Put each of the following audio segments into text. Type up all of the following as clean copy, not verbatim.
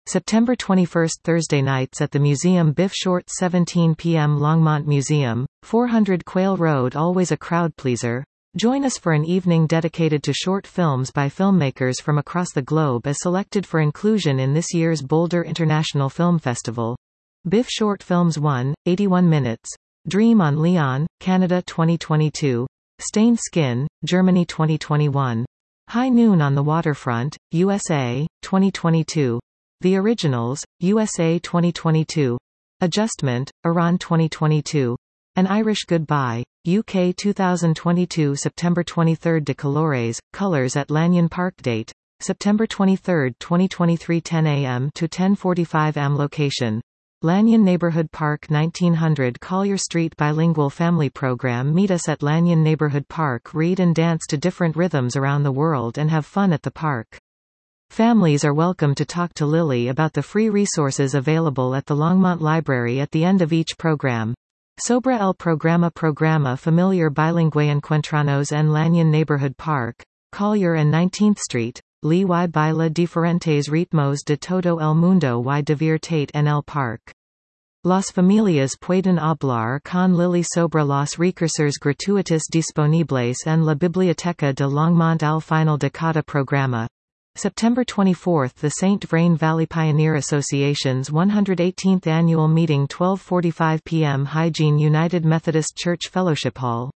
September 21 Thursday nights at the museum Biff Shorts 17 p.m. Longmont Museum, 400 Quail Road always a crowd pleaser. Join us for an evening dedicated to short films by filmmakers from across the globe as selected for inclusion in this year's Boulder International Film Festival. Biff Short Films 1, 81 minutes. Dream on Leon, Canada 2022. Stained Skin, Germany 2021. High Noon on the Waterfront, USA, 2022. The Originals, USA 2022. Adjustment, Iran 2022. An Irish Goodbye, UK 2022 September 23 De Colores, Colors at Lanyon Park Date, September 23, 2023 10 a.m. to 10:45 am Location. Lanyon Neighborhood Park 1900 Collier Street Bilingual Family Program. Meet us at Lanyon Neighborhood Park, read and dance to different rhythms around the world and have fun at the park. Families are welcome to talk to Lily about the free resources available at the Longmont Library at the end of each program. Sobre el programa familiar bilingüe encuentranos en Lanyon Neighborhood Park, Collier and 19th Street, Lee y baila diferentes ritmos de todo el mundo y diviértate en el parque. Las familias pueden hablar con Lily sobre los recursos gratuitos disponibles en la biblioteca de Longmont al final de cada programa. September 24 – The St. Vrain Valley Pioneer Association's 118th Annual Meeting 12:45 p.m. Hygiene United Methodist Church Fellowship Hall,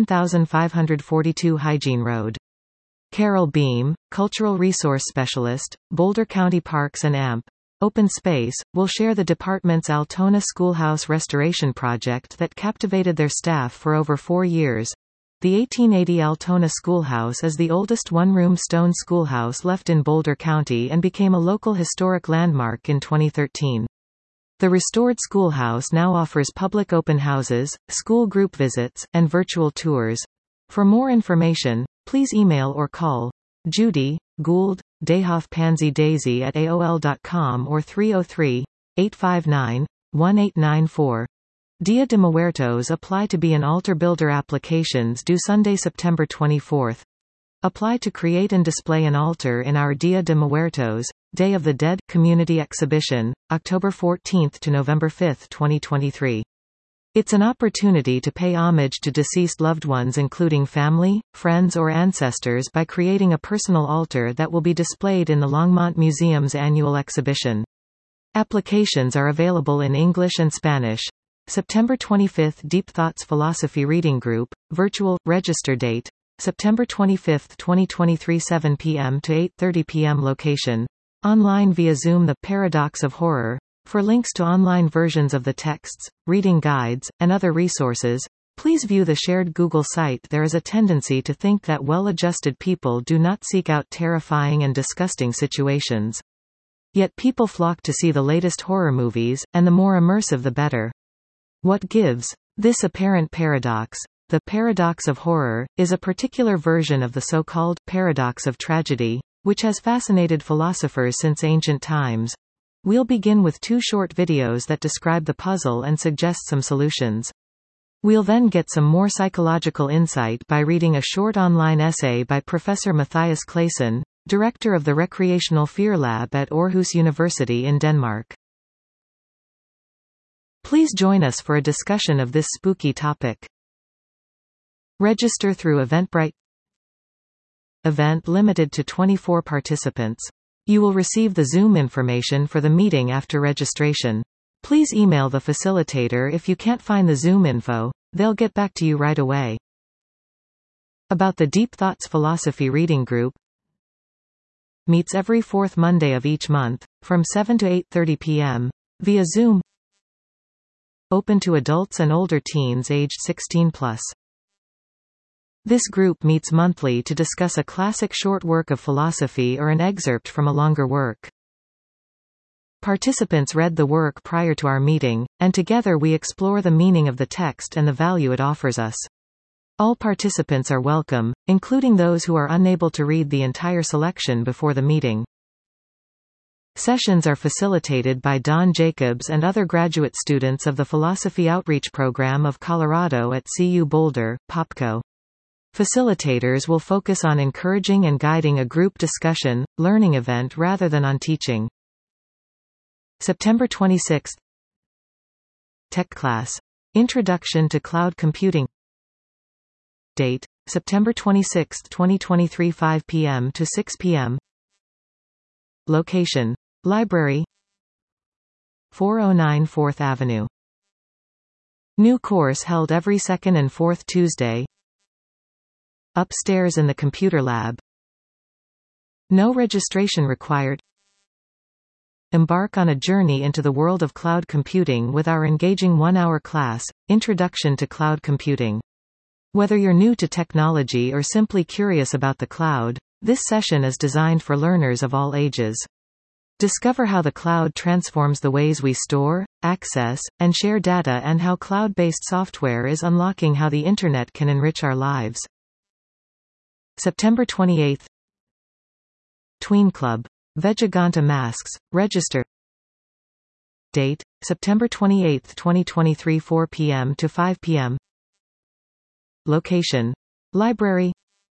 7542 Hygiene Road. Carol Beam, Cultural Resource Specialist, Boulder County Parks and AMP. Open Space, will share the department's Altona Schoolhouse restoration project that captivated their staff for over 4 years. The 1880 Altona Schoolhouse is the oldest one-room stone schoolhouse left in Boulder County and became a local historic landmark in 2013. The restored schoolhouse now offers public open houses, school group visits, and virtual tours. For more information, please email or call Judy, Gould, Dayhoff Pansy Daisy at AOL.com or 303-859-1894. Dia de Muertos apply to be an altar builder. Applications due Sunday, September 24. Apply to create and display an altar in our Dia de Muertos, Day of the Dead, community exhibition, October 14 to November 5, 2023. It's an opportunity to pay homage to deceased loved ones including family, friends or ancestors by creating a personal altar that will be displayed in the Longmont Museum's annual exhibition. Applications are available in English and Spanish. September 25 – Deep Thoughts Philosophy Reading Group, virtual, register date, September 25, 2023 7 p.m. to 8:30 p.m. Location. Online via Zoom. The Paradox of Horror. For links to online versions of the texts, reading guides, and other resources, please view the shared Google site. There is a tendency to think that well-adjusted people do not seek out terrifying and disgusting situations. Yet people flock to see the latest horror movies, and the more immersive the better. What gives this apparent paradox? The paradox of horror is a particular version of the so-called paradox of tragedy, which has fascinated philosophers since ancient times. We'll begin with 2 short videos that describe the puzzle and suggest some solutions. We'll then get some more psychological insight by reading a short online essay by Professor Matthias Claesson, director of the Recreational Fear Lab at Aarhus University in Denmark. Please join us for a discussion of this spooky topic. Register through Eventbrite. Event limited to 24 participants. You will receive the Zoom information for the meeting after registration. Please email the facilitator if you can't find the Zoom info. They'll get back to you right away. About the Deep Thoughts Philosophy Reading Group. Meets every 4th Monday of each month, from 7 to 8:30 p.m. via Zoom. Open to adults and older teens aged 16+. This group meets monthly to discuss a classic short work of philosophy or an excerpt from a longer work. Participants read the work prior to our meeting, and together we explore the meaning of the text and the value it offers us. All participants are welcome, including those who are unable to read the entire selection before the meeting. Sessions are facilitated by Don Jacobs and other graduate students of the Philosophy Outreach Program of Colorado at CU Boulder, POPCO. Facilitators will focus on encouraging and guiding a group discussion, learning event rather than on teaching. September 26th. Tech class. Introduction to Cloud Computing. Date: September 26, 2023, 5 p.m. to 6 p.m. Location: Library, 409 4th Avenue. New course held every second and fourth Tuesday. Upstairs in the computer lab. No registration required. Embark on a journey into the world of cloud computing with our engaging one-hour class, Introduction to Cloud Computing. Whether you're new to technology or simply curious about the cloud, this session is designed for learners of all ages. Discover how the cloud transforms the ways we store, access, and share data, and how cloud-based software is unlocking how the Internet can enrich our lives. September 28th. Tween Club. Vejaganta Masks. Register. Date: September 28, 2023, 4 p.m. to 5 p.m. Location: Library,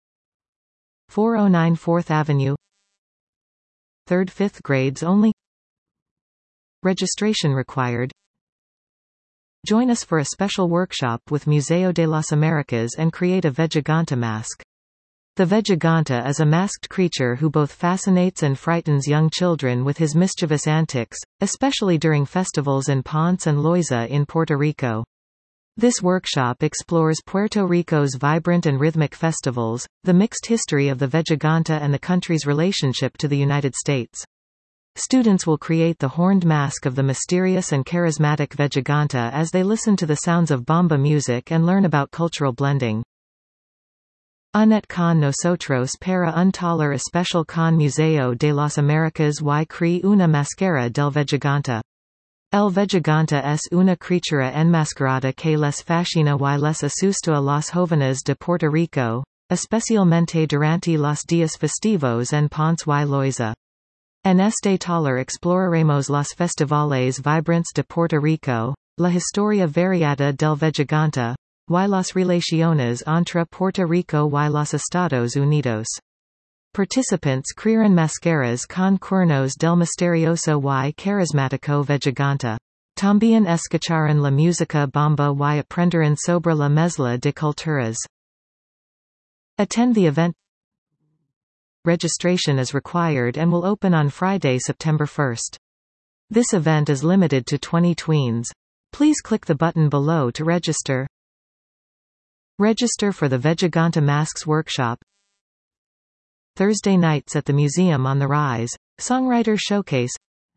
409 4th Avenue. 3rd-5th grades only. Registration required. Join us for a special workshop with Museo de las Americas and create a Vejaganta mask. The Vejaganta is a masked creature who both fascinates and frightens young children with his mischievous antics, especially during festivals in Ponce and Loiza in Puerto Rico. This workshop explores Puerto Rico's vibrant and rhythmic festivals, the mixed history of the Vejaganta, and the country's relationship to the United States. Students will create the horned mask of the mysterious and charismatic Vejaganta as they listen to the sounds of bomba music and learn about cultural blending. Unet con nosotros para un taller especial con Museo de las Americas y cree una máscara del Vejaganta. El Vejaganta es una criatura enmascarada que les fascina y les asusta a los jóvenes de Puerto Rico, especialmente durante los días festivos en Ponce y Loiza. En este taller exploraremos los festivales vibrantes de Puerto Rico, la historia variada del Vejaganta, y las relaciones entre Puerto Rico y los Estados Unidos. Participants crearán máscaras con cuernos del misterioso y carismático Vejaganta. También escucharán la música bomba y aprenderán sobre la mezcla de culturas. Attend the event. Registration is required and will open on Friday, September 1st. This event is limited to 20 tweens. Please click the button below to register. Register for the Vejaganta Masks Workshop. Thursday nights at the Museum on the Rise, Songwriter Showcase,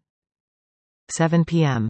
7 p.m.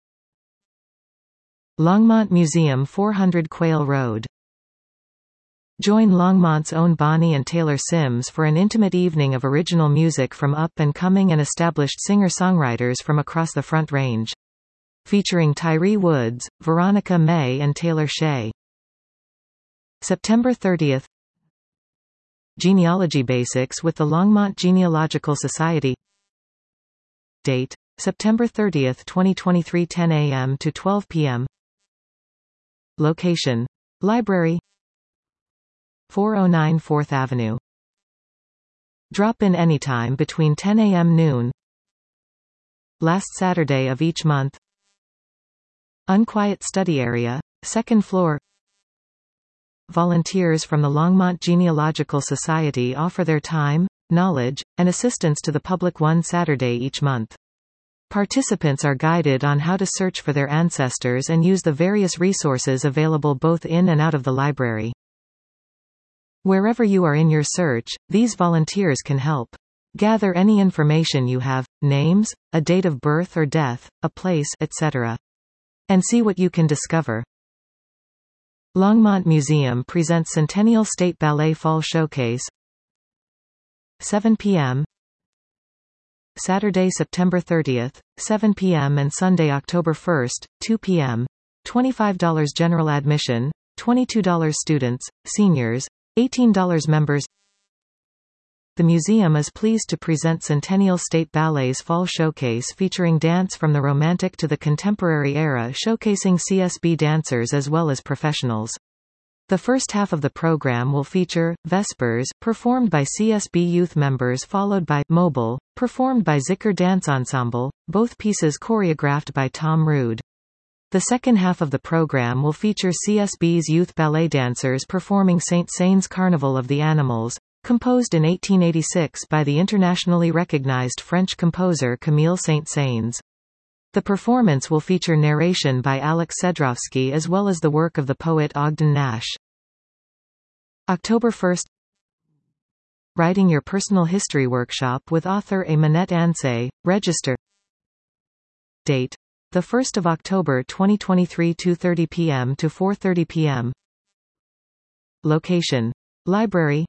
Longmont Museum, 400 Quail Road. Join Longmont's own Bonnie and Taylor Sims for an intimate evening of original music from up-and-coming and established singer-songwriters from across the Front Range. Featuring Tyree Woods, Veronica May and Taylor Shea. September 30th. Genealogy Basics with the Longmont Genealogical Society. Date: September 30th, 2023, 10 a.m. to 12 p.m. Location: Library, 409 4th Avenue. Drop in anytime between 10 a.m. noon. Last Saturday of each month. Unquiet Study Area, 2nd floor. Volunteers from the Longmont Genealogical Society offer their time, knowledge, and assistance to the public one Saturday each month. Participants are guided on how to search for their ancestors and use the various resources available both in and out of the library. Wherever you are in your search, these volunteers can help. Gather any information you have, names, a date of birth or death, a place, etc. And see what you can discover. Longmont Museum presents Centennial State Ballet Fall Showcase, 7 p.m. Saturday, September 30th, 7 p.m. and Sunday, October 1st, 2 p.m. $25 general admission, $22 students, seniors, $18 members. The museum is pleased to present Centennial State Ballet's Fall Showcase featuring dance from the Romantic to the Contemporary era, showcasing CSB dancers as well as professionals. The first half of the program will feature Vespers, performed by CSB youth members, followed by Mobile, performed by Zikr Dance Ensemble, both pieces choreographed by Tom Rood. The second half of the program will feature CSB's youth ballet dancers performing Saint-Saëns' Carnival of the Animals, composed in 1886 by the internationally recognized French composer Camille Saint-Saëns. The performance will feature narration by Alex Sedrovsky as well as the work of the poet Ogden Nash. October 1st. Writing Your Personal History Workshop with author A. Manette Ansay. Register. Date: 1 October 2023, 2:30 p.m. to 4:30 p.m. Location: Library,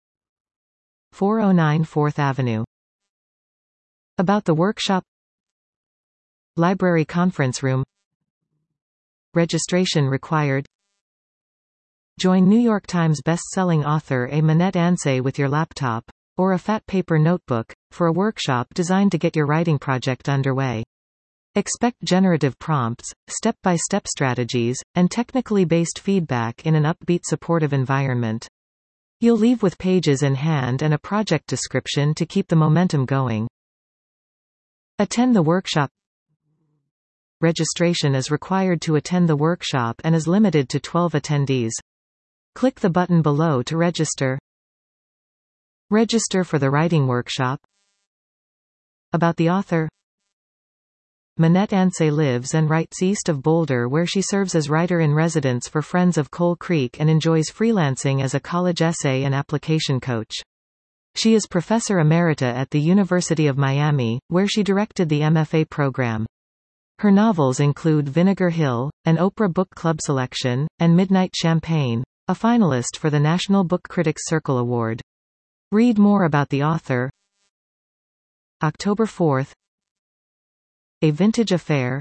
409 4th Avenue. About the workshop: Library Conference Room. Registration required. Join New York Times best-selling author A. Manette Ansay with your laptop, or a fat paper notebook, for a workshop designed to get your writing project underway. Expect generative prompts, step-by-step strategies, and technically based feedback in an upbeat supportive environment. You'll leave with pages in hand and a project description to keep the momentum going. Attend the workshop. Registration is required to attend the workshop and is limited to 12 attendees. Click the button below to register. Register for the writing workshop. About the author: Manette Ansay lives and writes east of Boulder, where she serves as writer-in-residence for Friends of Coal Creek and enjoys freelancing as a college essay and application coach. She is Professor Emerita at the University of Miami, where she directed the MFA program. Her novels include Vinegar Hill, an Oprah Book Club selection, and Midnight Champagne, a finalist for the National Book Critics Circle Award. Read more about the author. October 4th. A Vintage Affair,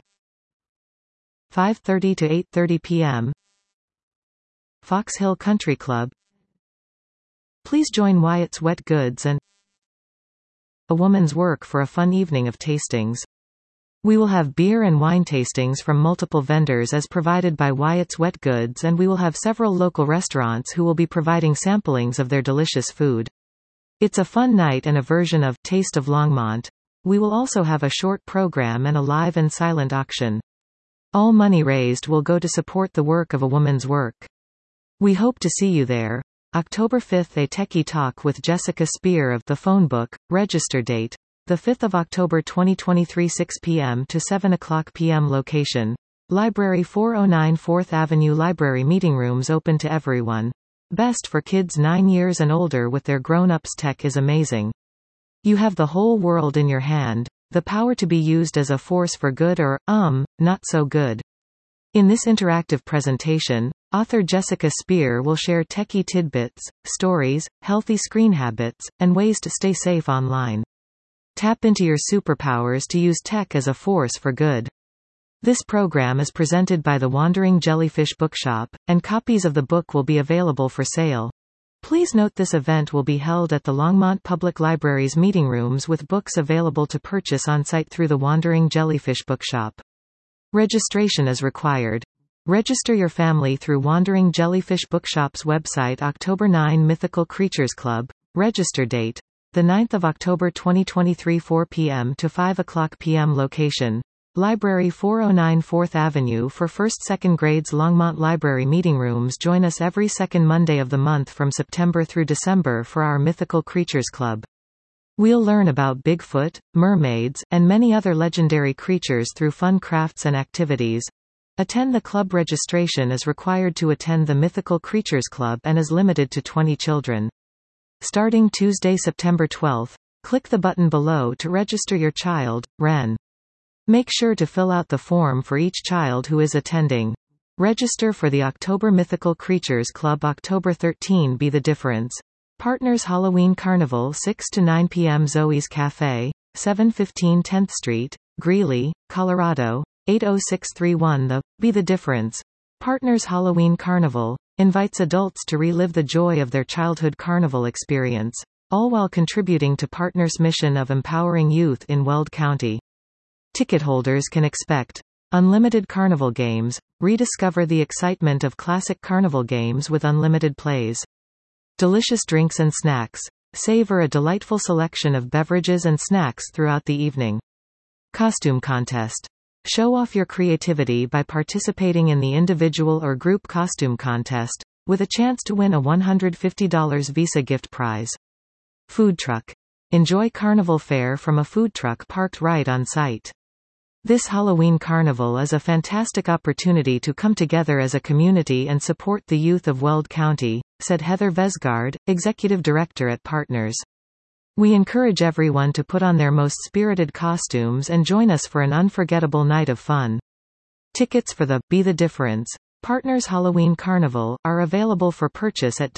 5:30 to 8:30 p.m. Fox Hill Country Club. Please join Wyatt's Wet Goods and A Woman's Work for a fun evening of tastings. We will have beer and wine tastings from multiple vendors as provided by Wyatt's Wet Goods, and we will have several local restaurants who will be providing samplings of their delicious food. It's a fun night and a version of Taste of Longmont. We will also have a short program and a live and silent auction. All money raised will go to support the work of A Woman's Work. We hope to see you there. October 5th. A Techie Talk with Jessica Spear of The Phone Book. Register date: 5 October 2023, 6 p.m. to 7 p.m. Location: Library, 409 4th Avenue. Library meeting rooms open to everyone. Best for kids 9 years and older with their grown-ups. Tech is amazing. You have the whole world in your hand, the power to be used as a force for good or, not so good. In this interactive presentation, author Jessica Spear will share techie tidbits, stories, healthy screen habits, and ways to stay safe online. Tap into your superpowers to use tech as a force for good. This program is presented by the Wandering Jellyfish Bookshop, and copies of the book will be available for sale. Please note this event will be held at the Longmont Public Library's meeting rooms with books available to purchase on-site through the Wandering Jellyfish Bookshop. Registration is required. Register your family through Wandering Jellyfish Bookshop's website. October 9. Mythical Creatures Club. Register date: 9 October 2023, 4 p.m. to 5 p.m. Location: Library, 409 4th Avenue. For 1st-2nd grades Longmont Library meeting rooms. Join us every second Monday of the month from September through December for our Mythical Creatures Club. We'll learn about Bigfoot, mermaids, and many other legendary creatures through fun crafts and activities. Attend the club. Registration is required to attend the Mythical Creatures Club and is limited to 20 children. Starting Tuesday, September 12th. Click the button below to register your child. Ren. Make sure to fill out the form for each child who is attending. Register for the October Mythical Creatures Club. October 13. Be the Difference. Partners Halloween Carnival, 6 to 9 p.m. Zoe's Cafe, 715 10th Street, Greeley, Colorado, 80631. The Be the Difference. Partners Halloween Carnival invites adults to relive the joy of their childhood carnival experience, all while contributing to Partners' mission of empowering youth in Weld County. Ticket holders can expect Unlimited Carnival Games. Rediscover the excitement of classic carnival games with unlimited plays. Delicious drinks and snacks. Savor a delightful selection of beverages and snacks throughout the evening. Costume Contest. Show off your creativity by participating in the individual or group costume contest, with a chance to win a $150 Visa gift prize. Food Truck. Enjoy carnival fare from a food truck parked right on site. This Halloween carnival is a fantastic opportunity to come together as a community and support the youth of Weld County, said Heather Vesgard, Executive Director at Partners. We encourage everyone to put on their most spirited costumes and join us for an unforgettable night of fun. Tickets for the Be the Difference Partners Halloween Carnival are available for purchase at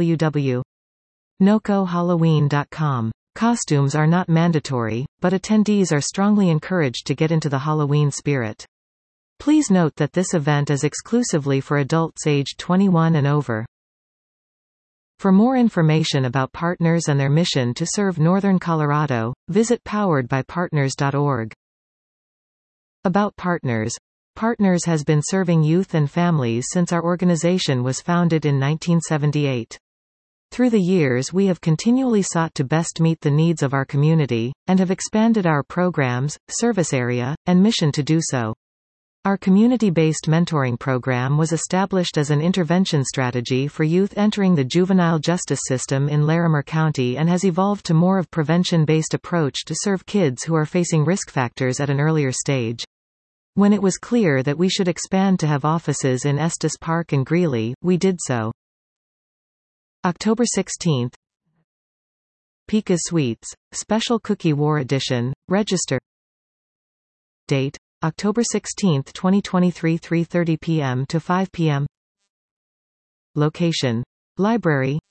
www.nocohalloween.com. Costumes are not mandatory, but attendees are strongly encouraged to get into the Halloween spirit. Please note that this event is exclusively for adults aged 21 and over. For more information about Partners and their mission to serve Northern Colorado, visit poweredbypartners.org. About Partners. Partners has been serving youth and families since our organization was founded in 1978. Through the years we have continually sought to best meet the needs of our community, and have expanded our programs, service area, and mission to do so. Our community-based mentoring program was established as an intervention strategy for youth entering the juvenile justice system in Larimer County and has evolved to more of prevention-based approach to serve kids who are facing risk factors at an earlier stage. When it was clear that we should expand to have offices in Estes Park and Greeley, we did so. October 16th. Pika's Sweets, Special Cookie War Edition, register. Date: October 16, 2023 3:30 p.m. to 5 p.m. Location: Library,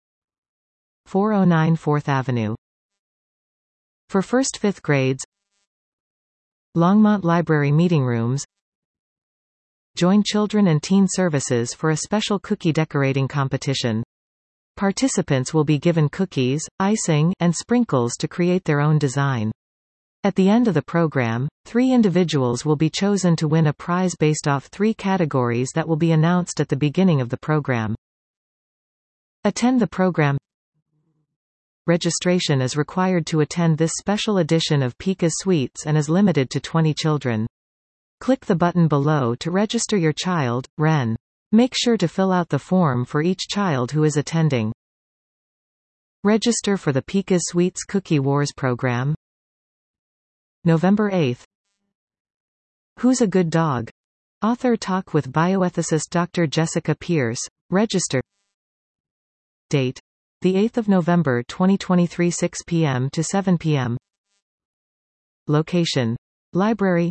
409 4th Avenue. For 1st-5th grades, Longmont Library Meeting Rooms. Join Children and Teen Services for a special cookie decorating competition. Participants will be given cookies, icing, and sprinkles to create their own design. At the end of the program, 3 individuals will be chosen to win a prize based off 3 categories that will be announced at the beginning of the program. Attend the program. Registration is required to attend this special edition of Pika's Sweets and is limited to 20 children. Click the button below to register your child, Ren. Make sure to fill out the form for each child who is attending. Register for the Pika's Sweets Cookie Wars program. November 8th. Who's a Good Dog? Author talk with bioethicist Dr. Jessica Pierce. Register. Date: the 8th of November 2023 6 p.m. to 7 p.m. Location: Library,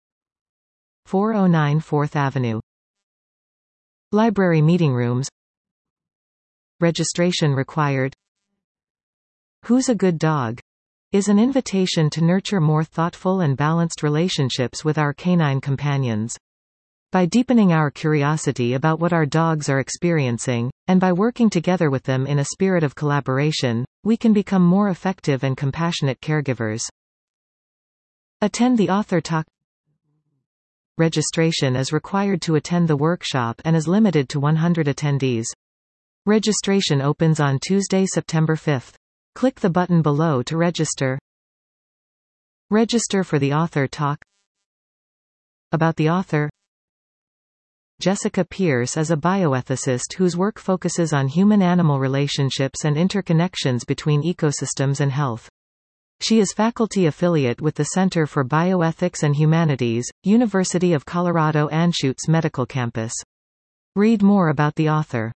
409 4th Avenue. Library Meeting Rooms. Registration required. Who's a Good Dog? Is an invitation to nurture more thoughtful and balanced relationships with our canine companions. By deepening our curiosity about what our dogs are experiencing, and by working together with them in a spirit of collaboration, we can become more effective and compassionate caregivers. Attend the author talk. Registration is required to attend the workshop and is limited to 100 attendees. Registration opens on Tuesday, September 5th. Click the button below to register. Register for the author talk. About the author. Jessica Pierce is a bioethicist whose work focuses on human-animal relationships and interconnections between ecosystems and health. She is faculty affiliate with the Center for Bioethics and Humanities, University of Colorado Anschutz Medical Campus. Read more about the author.